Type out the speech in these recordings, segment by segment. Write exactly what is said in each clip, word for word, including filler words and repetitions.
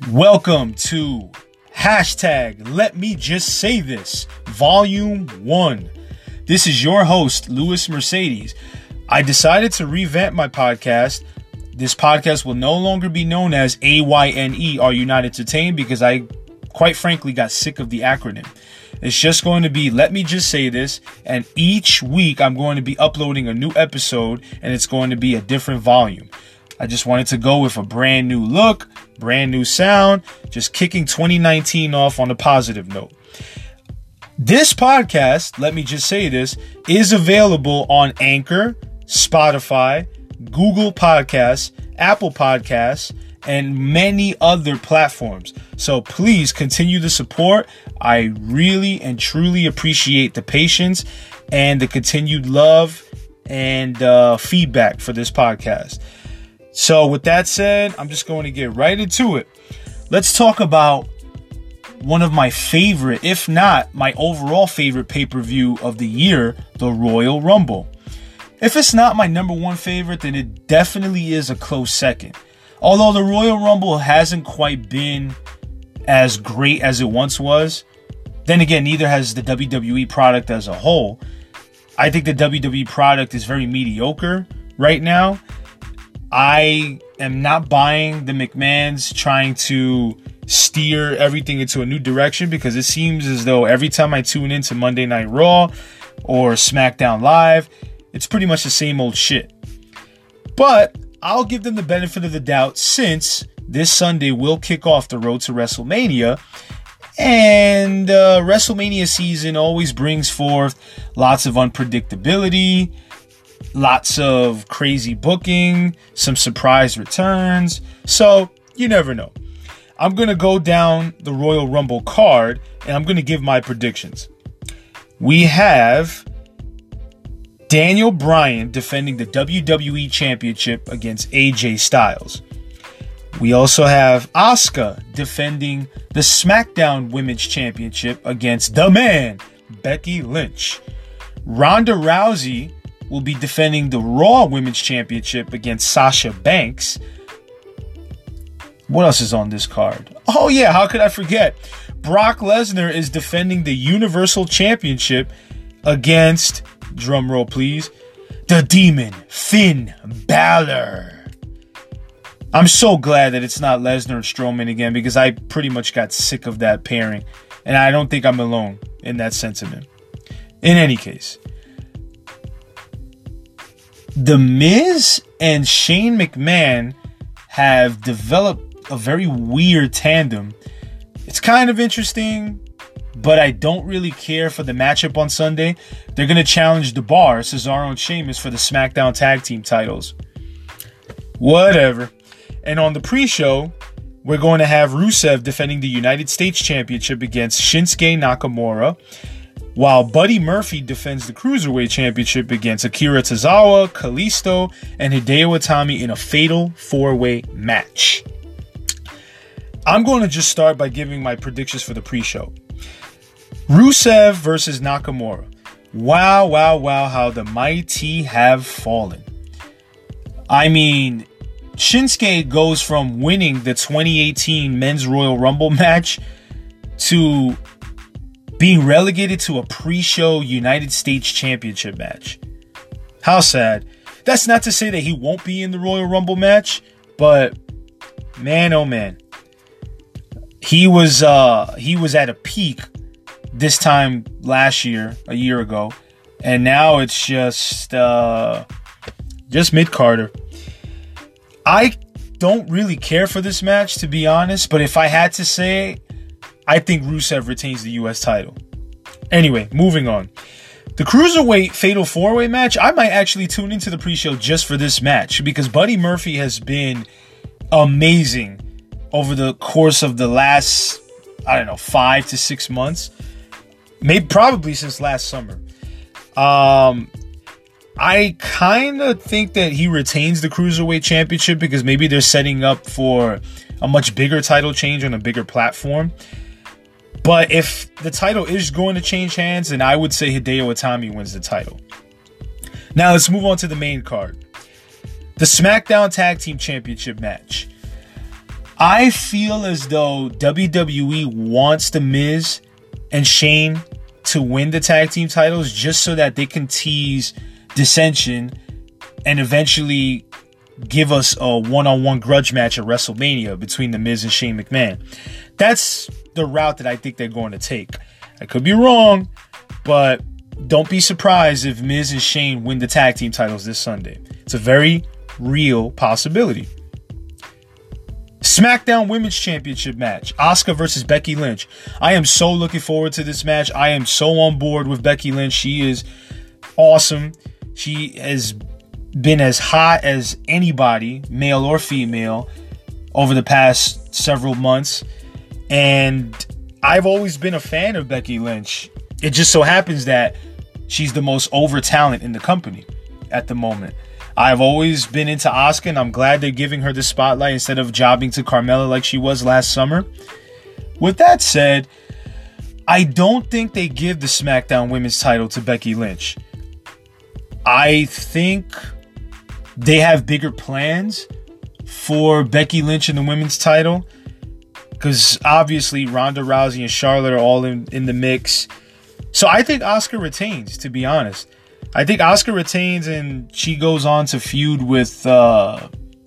Welcome to hashtag Let Me Just Say This, Volume one. This is your host, Louis Mercedes. I decided to revamp my podcast. This podcast will no longer be known as A Y N E, Are You Not Entertained? Because I, quite frankly, got sick of the acronym. It's just going to be Let Me Just Say This, and each week I'm going to be uploading a new episode, and it's going to be a different volume. I just wanted to go with a brand new look, brand new sound, just kicking twenty nineteen off on a positive note. This podcast, Let Me Just Say This, is available on Anchor, Spotify, Google Podcasts, Apple Podcasts, and many other platforms. So please continue the support. I really and truly appreciate the patience and the continued love and uh, feedback for this podcast. So with that said, I'm just going to get right into it. Let's talk about one of my favorite, if not my overall favorite pay-per-view of the year, the Royal Rumble. If it's not my number one favorite, then it definitely is a close second. Although the Royal Rumble hasn't quite been as great as it once was, then again, neither has the W W E product as a whole. I think the W W E product is very mediocre right now. I am not buying the McMahons trying to steer everything into a new direction, because it seems as though every time I tune into Monday Night Raw or SmackDown Live, it's pretty much the same old shit. But I'll give them the benefit of the doubt, since this Sunday will kick off the road to WrestleMania. And uh, WrestleMania season always brings forth lots of unpredictability, lots of crazy booking, some surprise returns. So you never know. I'm going to go down the Royal Rumble card and I'm going to give my predictions. We have Daniel Bryan defending the W W E Championship against A J Styles. We also have Asuka defending the SmackDown Women's Championship against the man, Becky Lynch. Ronda Rousey will be defending the Raw Women's Championship against Sasha Banks. What else is on this card? Oh yeah, how could I forget? Brock Lesnar is defending the Universal Championship against, drumroll please, the Demon, Finn Balor. I'm so glad that it's not Lesnar and Strowman again, because I pretty much got sick of that pairing. And I don't think I'm alone in that sentiment. In any case, The Miz and Shane McMahon have developed a very weird tandem. It's kind of interesting, but I don't really care for the matchup on Sunday. They're going to challenge The Bar, Cesaro and Sheamus, for the SmackDown Tag Team titles. Whatever. And on the pre-show, we're going to have Rusev defending the United States Championship against Shinsuke Nakamura, while Buddy Murphy defends the Cruiserweight Championship against Akira Tozawa, Kalisto, and Hideo Itami in a fatal four-way match. I'm going to just start by giving my predictions for the pre-show. Rusev versus Nakamura. Wow, wow, wow, how the mighty have fallen. I mean, Shinsuke goes from winning the twenty eighteen Men's Royal Rumble match to being relegated to a pre-show United States Championship match. How sad. That's not to say that he won't be in the Royal Rumble match, but man, oh man. He was uh, he was at a peak this time last year, a year ago, and now it's just uh, just mid-Carter. I don't really care for this match, to be honest, but if I had to say, I think Rusev retains the U S title. Anyway, moving on. The Cruiserweight Fatal four way match, I might actually tune into the pre-show just for this match, because Buddy Murphy has been amazing over the course of the last, I don't know, five to six months. Maybe probably since last summer. Um... I kind of think that he retains the Cruiserweight Championship, because maybe they're setting up for a much bigger title change on a bigger platform. But if the title is going to change hands, then I would say Hideo Itami wins the title. Now let's move on to the main card. The SmackDown Tag Team Championship match. I feel as though W W E wants The Miz and Shane to win the tag team titles just so that they can tease dissension and eventually give us a one-on-one grudge match at WrestleMania between The Miz and Shane McMahon. That's the route that I think they're going to take. I could be wrong, but don't be surprised if Miz and Shane win the tag team titles this Sunday. It's a very real possibility. SmackDown Women's Championship match. Asuka versus Becky Lynch. I am so looking forward to this match. I am so on board with Becky Lynch. She is awesome. She has been as hot as anybody, male or female, over the past several months. And I've always been a fan of Becky Lynch. It just so happens that she's the most over talent in the company at the moment. I've always been into Asuka, and I'm glad they're giving her the spotlight instead of jobbing to Carmella like she was last summer. With that said, I don't think they give the SmackDown Women's title to Becky Lynch. I think they have bigger plans for Becky Lynch and the women's title, because obviously Ronda Rousey and Charlotte are all in, in the mix. So I think Asuka retains, to be honest. I think Asuka retains and she goes on to feud with, uh,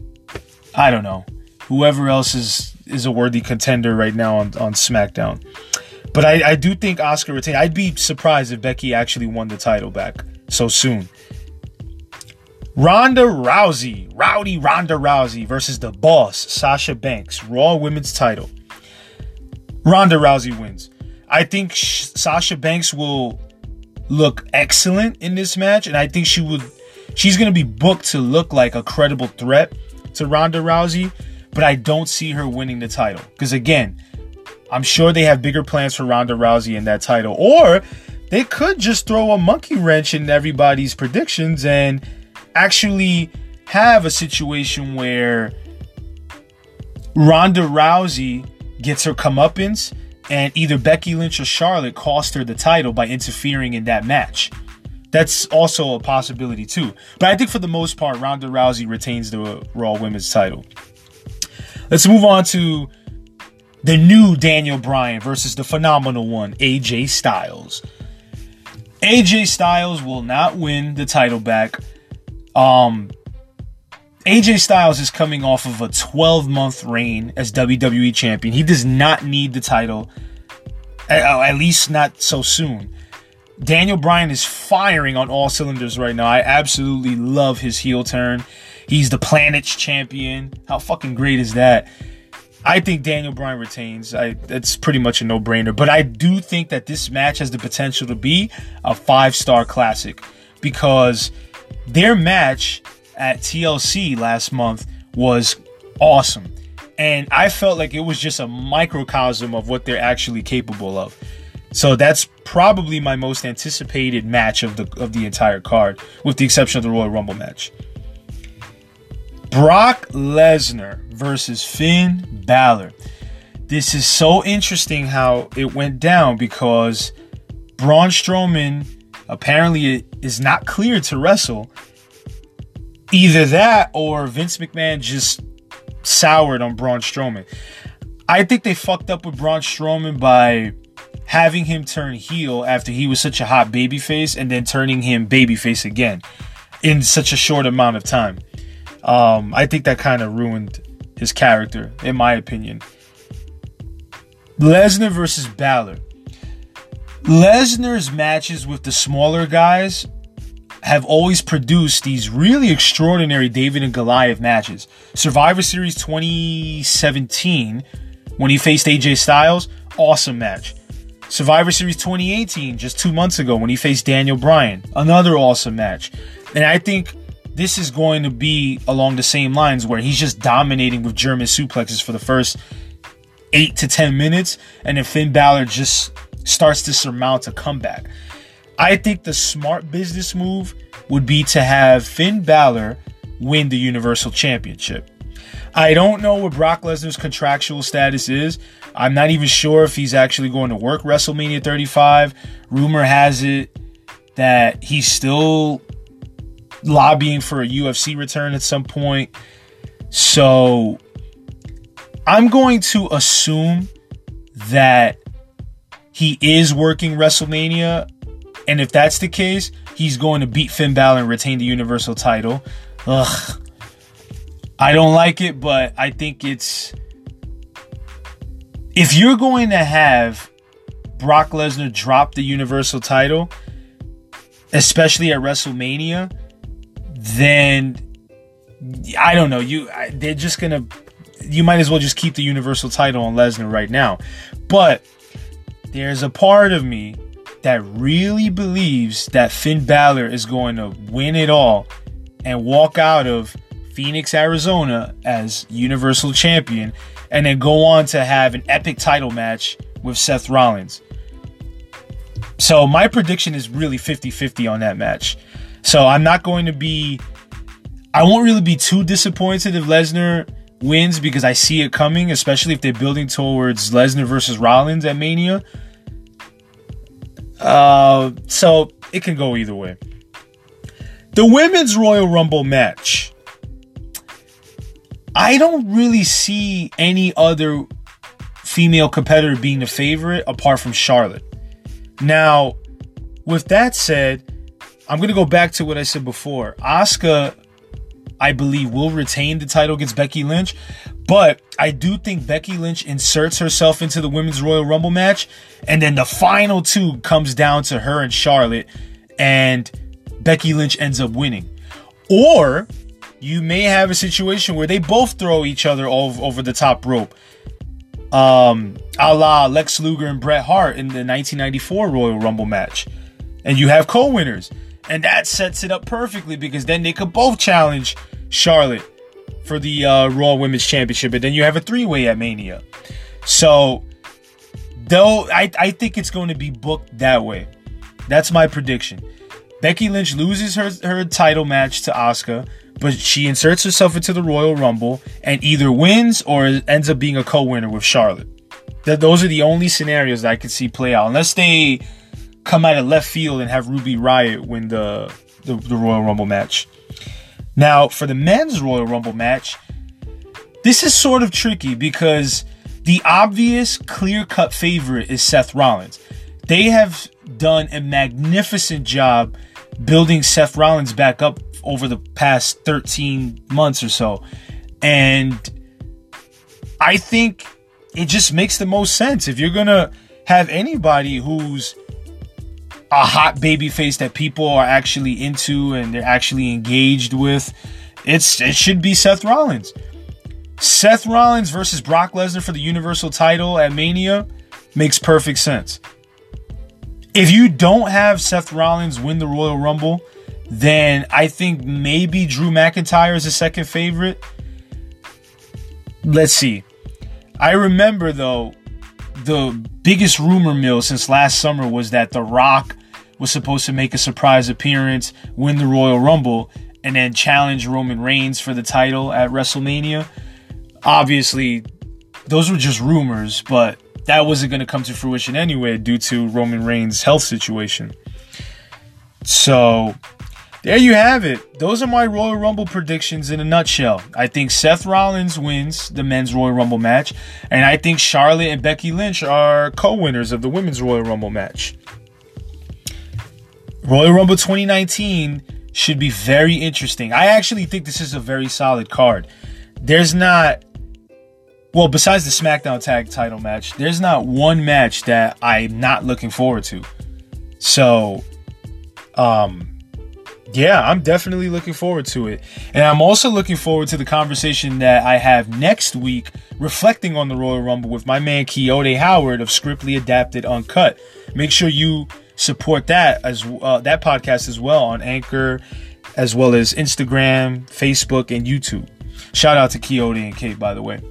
I don't know, whoever else is, is a worthy contender right now on, on SmackDown. But I, I do think Asuka retains. I'd be surprised if Becky actually won the title back so soon. Ronda Rousey, Rowdy Ronda Rousey versus the boss, Sasha Banks, Raw Women's title. Ronda Rousey wins. I think Sh- Sasha Banks will look excellent in this match, and I think she would. She's going to be booked to look like a credible threat to Ronda Rousey, but I don't see her winning the title. Because again, I'm sure they have bigger plans for Ronda Rousey in that title. Or they could just throw a monkey wrench in everybody's predictions and actually have a situation where Ronda Rousey gets her comeuppance and either Becky Lynch or Charlotte cost her the title by interfering in that match. That's also a possibility too. But I think for the most part, Ronda Rousey retains the Raw Women's title. Let's move on to the new Daniel Bryan versus the phenomenal one, A J Styles. A J Styles will not win the title back. Um, A J Styles is coming off of a twelve-month reign as W W E champion. He does not need the title, at, at least not so soon. Daniel Bryan is firing on all cylinders right now. I absolutely love his heel turn. He's the Planet's champion. How fucking great is that? I think Daniel Bryan retains. I, it's pretty much a no-brainer. But I do think that this match has the potential to be a five-star classic, because their match at T L C last month was awesome. And I felt like it was just a microcosm of what they're actually capable of. So that's probably my most anticipated match of the of the entire card, with the exception of the Royal Rumble match. Brock Lesnar versus Finn Balor. This is so interesting how it went down, because Braun Strowman apparently is not cleared to wrestle. Either that or Vince McMahon just soured on Braun Strowman. I think they fucked up with Braun Strowman by having him turn heel after he was such a hot babyface, and then turning him babyface again in such a short amount of time. Um, I think that kind of ruined his character, in my opinion. Lesnar versus Balor. Lesnar's matches with the smaller guys have always produced these really extraordinary David and Goliath matches. Survivor Series twenty seventeen, when he faced A J Styles, awesome match. Survivor Series twenty eighteen, just two months ago, when he faced Daniel Bryan, another awesome match. And I think this is going to be along the same lines, where he's just dominating with German suplexes for the first eight to ten minutes, and then Finn Balor just starts to surmount a comeback. I think the smart business move would be to have Finn Balor win the Universal Championship. I don't know what Brock Lesnar's contractual status is. I'm not even sure if he's actually going to work WrestleMania thirty-five. Rumor has it that he's still lobbying for a U F C return at some point. So I'm going to assume that he is working WrestleMania. And if that's the case, he's going to beat Finn Balor and retain the Universal title. Ugh. I don't like it, but I think it's... If you're going to have Brock Lesnar drop the Universal title, especially at WrestleMania, then I don't know. You, they're just gonna. You might as well just keep the Universal title on Lesnar right now. But there's a part of me that really believes that Finn Balor is going to win it all and walk out of Phoenix, Arizona as Universal Champion, and then go on to have an epic title match with Seth Rollins. So my prediction is really fifty-fifty on that match. So I'm not going to be... I won't really be too disappointed if Lesnar wins, because I see it coming, especially if they're building towards Lesnar versus Rollins at Mania. Uh, so it can go either way. The Women's Royal Rumble match. I don't really see any other female competitor being the favorite apart from Charlotte. Now, with that said, I'm going to go back to what I said before. Asuka, I believe, will retain the title against Becky Lynch, but I do think Becky Lynch inserts herself into the Women's Royal Rumble match, and then the final two comes down to her and Charlotte, and Becky Lynch ends up winning. Or you may have a situation where they both throw each other over, over the top rope. Um, a la Lex Luger and Bret Hart in the nineteen ninety-four Royal Rumble match. And you have co-winners. And that sets it up perfectly, because then they could both challenge Charlotte for the uh, Raw Women's Championship. And then you have a three-way at Mania. So, though, I, I think it's going to be booked that way. That's my prediction. Becky Lynch loses her, her title match to Asuka, but she inserts herself into the Royal Rumble and either wins or ends up being a co-winner with Charlotte. Th- those are the only scenarios that I could see play out. Unless they come out of left field and have Ruby Riott win the, the, the Royal Rumble match. Now, for the men's Royal Rumble match, this is sort of tricky because the obvious clear-cut favorite is Seth Rollins. They have done a magnificent job building Seth Rollins back up over the past thirteen months or so. And I think it just makes the most sense. If you're going to have anybody who's a hot babyface that people are actually into and they're actually engaged with, it's it should be Seth Rollins. Seth Rollins versus Brock Lesnar for the Universal title at Mania makes perfect sense. If you don't have Seth Rollins win the Royal Rumble, then I think maybe Drew McIntyre is a second favorite. Let's see. I remember, though, the biggest rumor mill since last summer was that The Rock was supposed to make a surprise appearance, win the Royal Rumble, and then challenge Roman Reigns for the title at WrestleMania. Obviously, those were just rumors, but that wasn't going to come to fruition anyway due to Roman Reigns' health situation. So, there you have it. Those are my Royal Rumble predictions in a nutshell. I think Seth Rollins wins the men's Royal Rumble match, and I think Charlotte and Becky Lynch are co-winners of the women's Royal Rumble match. Royal Rumble twenty nineteen should be very interesting. I actually think this is a very solid card. There's not, well, besides the SmackDown Tag title match, there's not one match that I'm not looking forward to. So, um, yeah, I'm definitely looking forward to it. And I'm also looking forward to the conversation that I have next week reflecting on the Royal Rumble with my man Quixote Howard of Scriptly Adapted Uncut. Make sure you support that as uh, that podcast as well on Anchor, as well as Instagram, Facebook, and YouTube. Shout out to Quixote and Kate, by the way.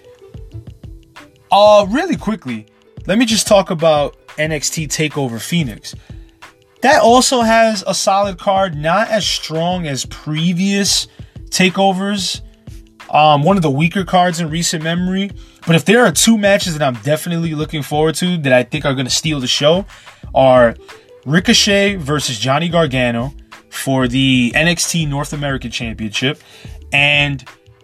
Uh, really quickly, let me just talk about N X T TakeOver Phoenix. That also has a solid card, not as strong as previous takeovers. Um, one of the weaker cards in recent memory. But if there are two matches that I'm definitely looking forward to that I think are going to steal the show, are Ricochet versus Johnny Gargano for the N X T North American Championship, and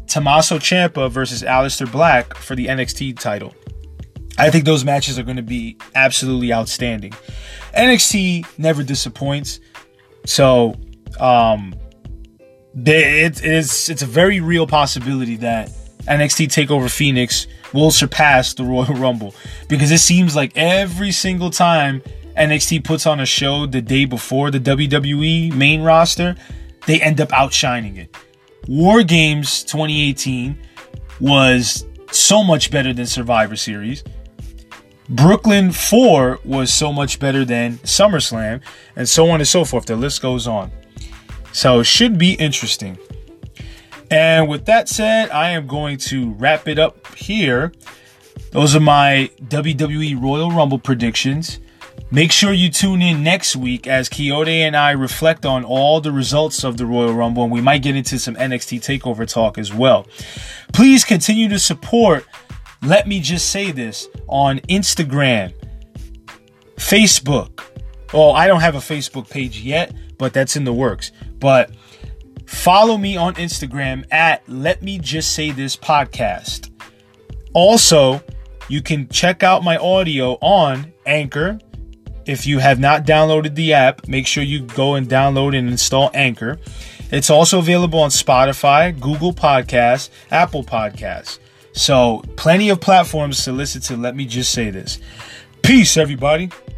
Tommaso Ciampa versus Aleister Black for the N X T title. I think those matches are going to be absolutely outstanding. N X T never disappoints. So, um, they, it, it's, it's a very real possibility that N X T TakeOver Phoenix will surpass the Royal Rumble, because it seems like every single time N X T puts on a show the day before the W W E main roster, they end up outshining it. War Games twenty eighteen was so much better than Survivor Series. Brooklyn four was so much better than SummerSlam, and so on and so forth. The list goes on. So it should be interesting. And with that said, I am going to wrap it up here. Those are my W W E Royal Rumble predictions. Make sure you tune in next week as Quixote and I reflect on all the results of the Royal Rumble, and we might get into some N X T TakeOver talk as well. Please continue to support Let Me Just Say This on Instagram, Facebook. Oh, I don't have a Facebook page yet, but that's in the works. But follow me on Instagram at Let Me Just Say This Podcast. Also, you can check out my audio on Anchor. If you have not downloaded the app, make sure you go and download and install Anchor. It's also available on Spotify, Google Podcasts, Apple Podcasts. So, plenty of platforms to listen to Let Me Just Say This. Peace, everybody.